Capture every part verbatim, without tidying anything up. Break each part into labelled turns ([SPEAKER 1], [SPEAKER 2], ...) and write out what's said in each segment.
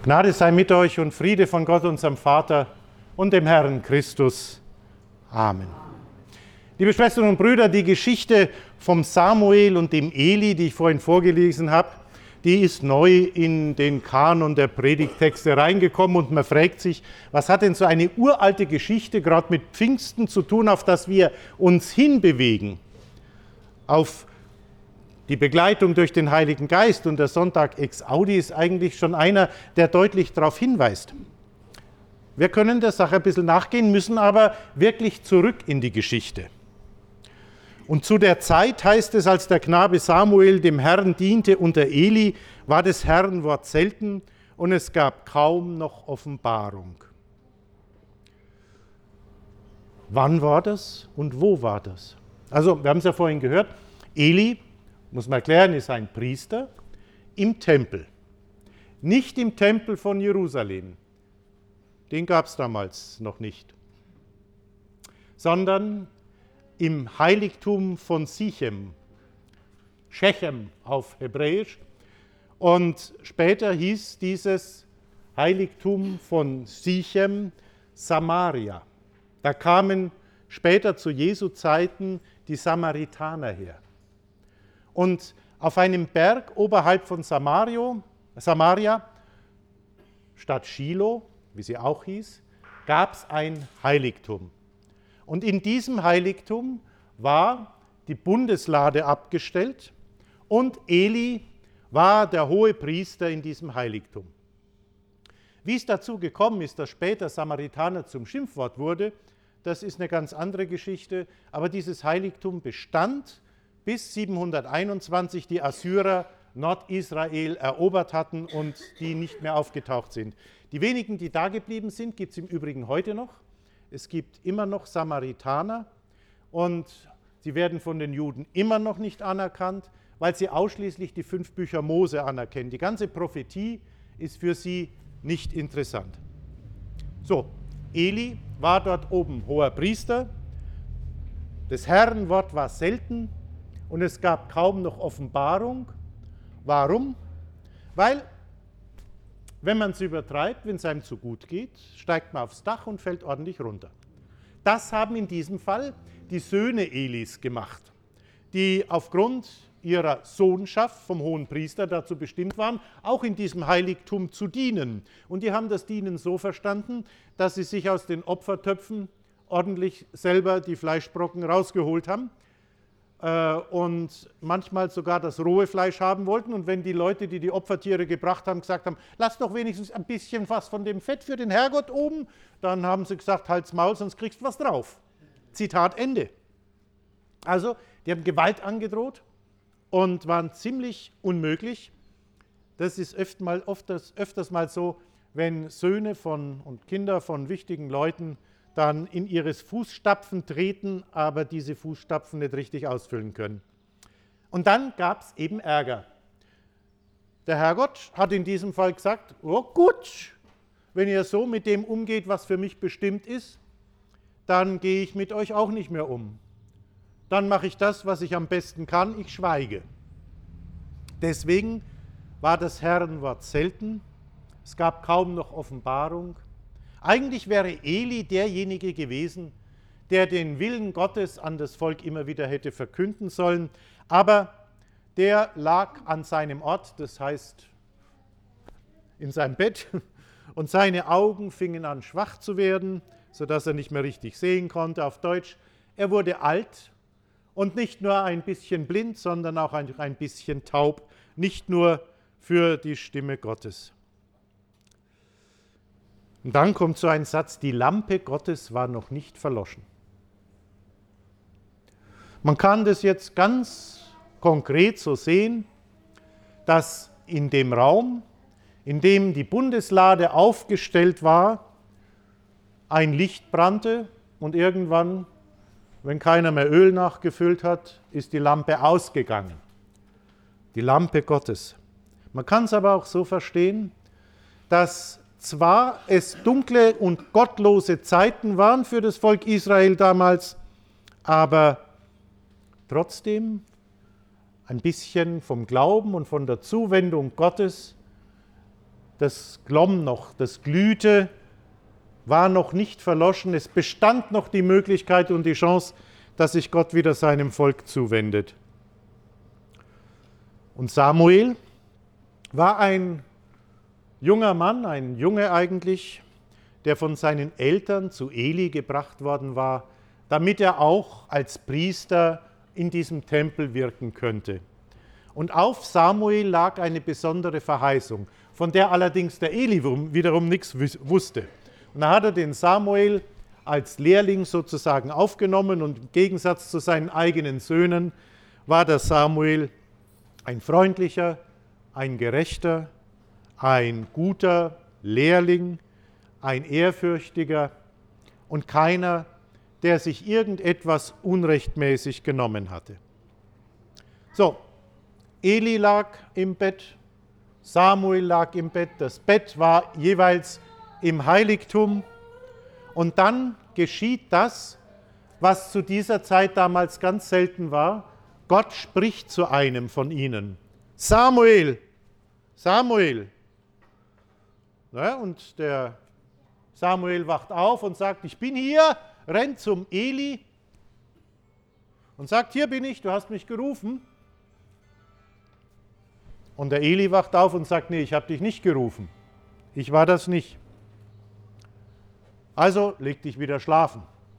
[SPEAKER 1] Gnade sei mit euch und Friede von Gott, unserem Vater und dem Herrn Christus. Amen. Liebe Schwestern und Brüder, die Geschichte vom Samuel und dem Eli, die ich vorhin vorgelesen habe, die ist neu in den Kanon der Predigttexte reingekommen und man fragt sich, was hat denn so eine uralte Geschichte gerade mit Pfingsten zu tun, auf das wir uns hinbewegen? Auf die Begleitung durch den Heiligen Geist, und der Sonntag ex Audi ist eigentlich schon einer, der deutlich darauf hinweist. Wir können der Sache ein bisschen nachgehen, müssen aber wirklich zurück in die Geschichte. Und zu der Zeit heißt es, als der Knabe Samuel dem Herrn diente unter Eli, war des Herrn Wort selten und es gab kaum noch Offenbarung. Wann war das und wo war das? Also, wir haben es ja vorhin gehört, Eli, muss man erklären, ist ein Priester im Tempel. Nicht im Tempel von Jerusalem, den gab es damals noch nicht, sondern im Heiligtum von Sichem, Shechem auf Hebräisch. Und später hieß dieses Heiligtum von Sichem Samaria. Da kamen später zu Jesu Zeiten die Samaritaner her. Und auf einem Berg oberhalb von Samario, Samaria, Stadt Shiloh, wie sie auch hieß, gab es ein Heiligtum. Und in diesem Heiligtum war die Bundeslade abgestellt und Eli war der hohe Priester in diesem Heiligtum. Wie es dazu gekommen ist, dass später Samaritaner zum Schimpfwort wurde, das ist eine ganz andere Geschichte, aber dieses Heiligtum bestand, bis siebenhunderteinundzwanzig die Assyrer Nordisrael erobert hatten und die nicht mehr aufgetaucht sind. Die wenigen, die da geblieben sind, gibt es im Übrigen heute noch. Es gibt immer noch Samaritaner und sie werden von den Juden immer noch nicht anerkannt, weil sie ausschließlich die fünf Bücher Mose anerkennen. Die ganze Prophetie ist für sie nicht interessant. So, Eli war dort oben hoher Priester, des Herrn Wort war selten und es gab kaum noch Offenbarung. Warum? Weil, wenn man es übertreibt, wenn es einem zu gut geht, steigt man aufs Dach und fällt ordentlich runter. Das haben in diesem Fall die Söhne Elis gemacht, die aufgrund ihrer Sohnschaft vom hohen Priester dazu bestimmt waren, auch in diesem Heiligtum zu dienen. Und die haben das Dienen so verstanden, dass sie sich aus den Opfertöpfen ordentlich selber die Fleischbrocken rausgeholt haben und manchmal sogar das rohe Fleisch haben wollten. Und wenn die Leute, die die Opfertiere gebracht haben, gesagt haben, lass doch wenigstens ein bisschen was von dem Fett für den Herrgott oben, dann haben sie gesagt, halt's Maul, sonst kriegst du was drauf. Zitat Ende. Also, die haben Gewalt angedroht und waren ziemlich unmöglich. Das ist öfter mal, öfters, öfters mal so, wenn Söhne von, und Kinder von wichtigen Leuten dann in ihres Fußstapfen treten, aber diese Fußstapfen nicht richtig ausfüllen können. Und dann gab es eben Ärger. Der Herrgott hat in diesem Fall gesagt, oh gut, wenn ihr so mit dem umgeht, was für mich bestimmt ist, dann gehe ich mit euch auch nicht mehr um. Dann mache ich das, was ich am besten kann, ich schweige. Deswegen war das Herrenwort selten, es gab kaum noch Offenbarung. Eigentlich wäre Eli derjenige gewesen, der den Willen Gottes an das Volk immer wieder hätte verkünden sollen, aber der lag an seinem Ort, das heißt in seinem Bett, und seine Augen fingen an schwach zu werden, sodass er nicht mehr richtig sehen konnte. Auf Deutsch, er wurde alt und nicht nur ein bisschen blind, sondern auch ein, ein bisschen taub, nicht nur für die Stimme Gottes. Und dann kommt so ein Satz, die Lampe Gottes war noch nicht verloschen. Man kann das jetzt ganz konkret so sehen, dass in dem Raum, in dem die Bundeslade aufgestellt war, ein Licht brannte und irgendwann, wenn keiner mehr Öl nachgefüllt hat, ist die Lampe ausgegangen. Die Lampe Gottes. Man kann es aber auch so verstehen, dass zwar es dunkle und gottlose Zeiten waren für das Volk Israel damals, aber trotzdem ein bisschen vom Glauben und von der Zuwendung Gottes das glomm noch, das glühte, war noch nicht verloschen. Es bestand noch die Möglichkeit und die Chance, dass sich Gott wieder seinem Volk zuwendet. Und Samuel war ein junger Mann, ein Junge eigentlich, der von seinen Eltern zu Eli gebracht worden war, damit er auch als Priester in diesem Tempel wirken könnte. Und auf Samuel lag eine besondere Verheißung, von der allerdings der Eli wiederum nichts wusste. Und da hat er den Samuel als Lehrling sozusagen aufgenommen und im Gegensatz zu seinen eigenen Söhnen war der Samuel ein freundlicher, ein gerechter, ein guter Lehrling, ein ehrfürchtiger und keiner, der sich irgendetwas unrechtmäßig genommen hatte. So, Eli lag im Bett, Samuel lag im Bett, das Bett war jeweils im Heiligtum und dann geschieht das, was zu dieser Zeit damals ganz selten war. Gott spricht zu einem von ihnen. Samuel, Samuel. Ja, und der Samuel wacht auf und sagt, ich bin hier, rennt zum Eli und sagt, hier bin ich, du hast mich gerufen. Und der Eli wacht auf und sagt, nee, ich habe dich nicht gerufen. Ich war das nicht. Also leg dich wieder schlafen.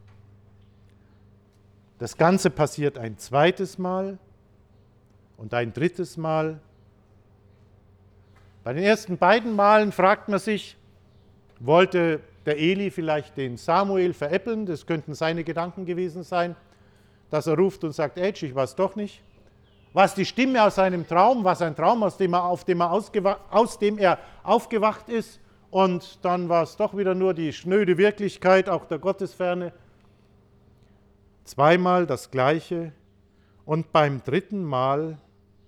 [SPEAKER 1] Das Ganze passiert ein zweites Mal und ein drittes Mal. Bei den ersten beiden Malen fragt man sich, wollte der Eli vielleicht den Samuel veräppeln? Das könnten seine Gedanken gewesen sein, dass er ruft und sagt, Ätsch, ich weiß doch nicht. Was die Stimme aus seinem Traum, was ein Traum, aus dem er, auf dem er aus dem er aufgewacht ist. Und dann war es doch wieder nur die schnöde Wirklichkeit, auch der Gottesferne. Zweimal das Gleiche. Und beim dritten Mal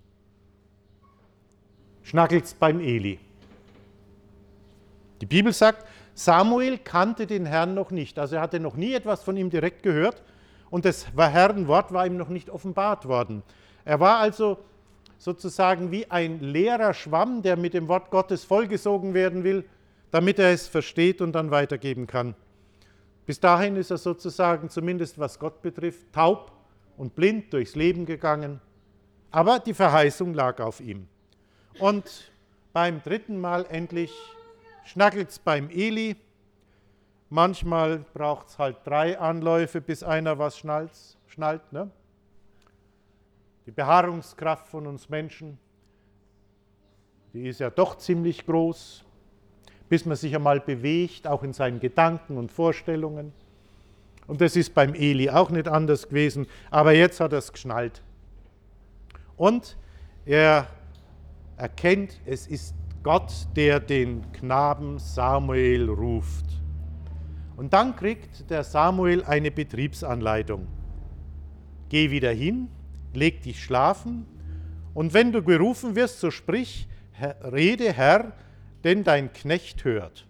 [SPEAKER 1] schnackelt es beim Eli. Die Bibel sagt, Samuel kannte den Herrn noch nicht. Also er hatte noch nie etwas von ihm direkt gehört. Und das Herrn Wort war ihm noch nicht offenbart worden. Er war also sozusagen wie ein leerer Schwamm, der mit dem Wort Gottes vollgesogen werden will, damit er es versteht und dann weitergeben kann. Bis dahin ist er sozusagen, zumindest was Gott betrifft, taub und blind durchs Leben gegangen. Aber die Verheißung lag auf ihm. Und beim dritten Mal endlich schnackelt es beim Eli. Manchmal braucht es halt drei Anläufe, bis einer was schnallt. schnallt, ne? Die Beharrungskraft von uns Menschen, die ist ja doch ziemlich groß, bis man sich einmal bewegt, auch in seinen Gedanken und Vorstellungen. Und das ist beim Eli auch nicht anders gewesen, aber jetzt hat er es geschnallt. Und er erkennt, es ist Gott, der den Knaben Samuel ruft. Und dann kriegt der Samuel eine Betriebsanleitung. Geh wieder hin, leg dich schlafen, und wenn du gerufen wirst, so sprich, rede Herr, denn dein Knecht hört.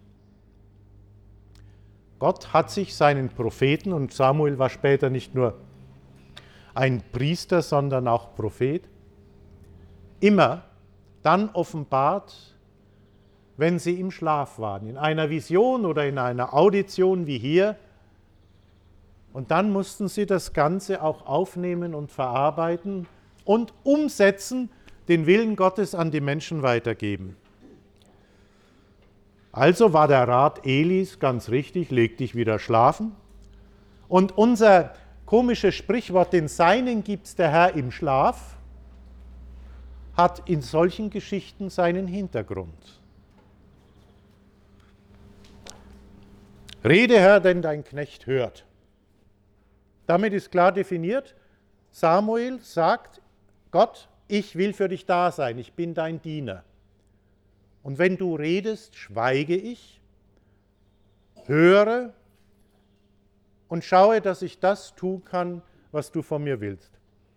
[SPEAKER 1] Gott hat sich seinen Propheten, und Samuel war später nicht nur ein Priester, sondern auch Prophet, immer dann offenbart, wenn sie im Schlaf waren, in einer Vision oder in einer Audition wie hier. Und dann mussten sie das Ganze auch aufnehmen und verarbeiten und umsetzen, den Willen Gottes an die Menschen weitergeben. Also war der Rat Elis ganz richtig, leg dich wieder schlafen. Und unser komisches Sprichwort, den Seinen gibt's der Herr im Schlaf, hat in solchen Geschichten seinen Hintergrund. Rede, Herr, denn dein Knecht hört. Damit ist klar definiert, Samuel sagt, Gott, ich will für dich da sein, ich bin dein Diener. Und wenn du redest, schweige ich, höre und schaue, dass ich das tun kann, was du von mir willst.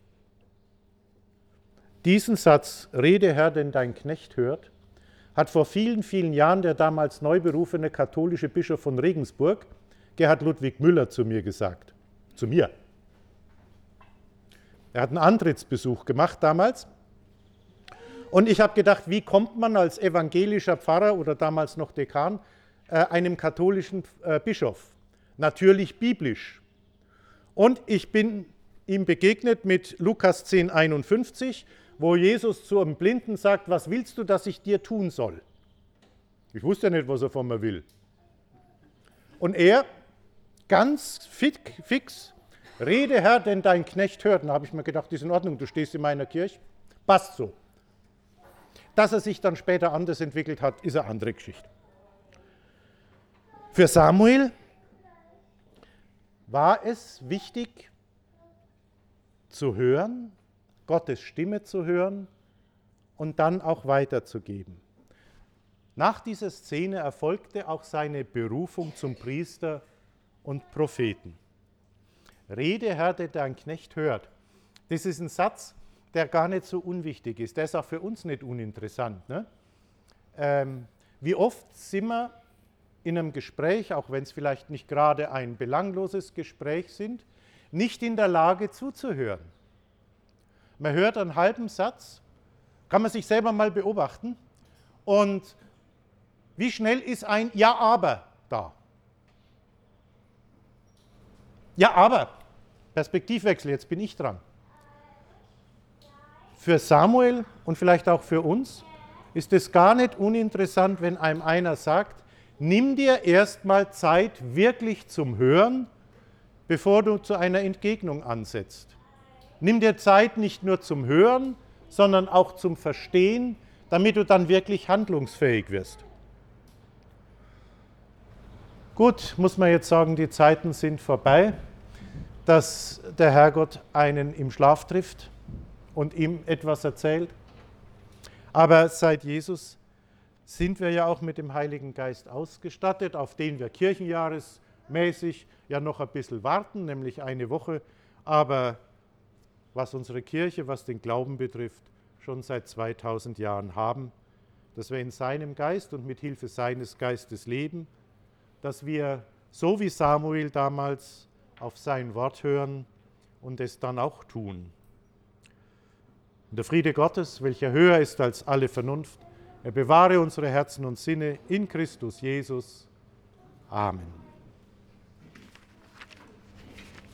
[SPEAKER 1] Diesen Satz, Rede Herr, denn dein Knecht hört, hat vor vielen, vielen Jahren der damals neu berufene katholische Bischof von Regensburg, Gerhard Ludwig Müller, zu mir gesagt. Zu mir. Er hat einen Antrittsbesuch gemacht damals Und ich habe gedacht, wie kommt man als evangelischer Pfarrer oder damals noch Dekan äh, einem katholischen äh, Bischof? Natürlich biblisch. Und ich bin ihm begegnet mit Lukas zehn einundfünfzig, wo Jesus zu einem Blinden sagt, was willst du, dass ich dir tun soll? Ich wusste ja nicht, was er von mir will. Und er, ganz fix, rede Herr, denn dein Knecht hört. Und da habe ich mir gedacht, ist in Ordnung, du stehst in meiner Kirche, passt so. Dass er sich dann später anders entwickelt hat, ist eine andere Geschichte. Für Samuel war es wichtig zu hören, Gottes Stimme zu hören und dann auch weiterzugeben. Nach dieser Szene erfolgte auch seine Berufung zum Priester und Propheten. Rede, Herr, der dein Knecht hört. Das ist ein Satz, der gar nicht so unwichtig ist. Der ist auch für uns nicht uninteressant. Ne? Ähm, wie oft sind wir in einem Gespräch, auch wenn es vielleicht nicht gerade ein belangloses Gespräch sind, nicht in der Lage zuzuhören. Man hört einen halben Satz, kann man sich selber mal beobachten, und wie schnell ist ein Ja, aber da? Ja, aber, Perspektivwechsel, jetzt bin ich dran. Für Samuel und vielleicht auch für uns ist es gar nicht uninteressant, wenn einem einer sagt, nimm dir erstmal Zeit wirklich zum Hören, bevor du zu einer Entgegnung ansetzt. Nimm dir Zeit nicht nur zum Hören, sondern auch zum Verstehen, damit du dann wirklich handlungsfähig wirst. Gut, muss man jetzt sagen, die Zeiten sind vorbei, dass der Herrgott einen im Schlaf trifft und ihm etwas erzählt. Aber seit Jesus sind wir ja auch mit dem Heiligen Geist ausgestattet, auf den wir kirchenjahresmäßig ja noch ein bisschen warten, nämlich eine Woche, aber was unsere Kirche, was den Glauben betrifft, schon seit zweitausend Jahren haben, dass wir in seinem Geist und mit Hilfe seines Geistes leben, dass wir, so wie Samuel damals, auf sein Wort hören und es dann auch tun. Und der Friede Gottes, welcher höher ist als alle Vernunft, er bewahre unsere Herzen und Sinne in Christus Jesus. Amen.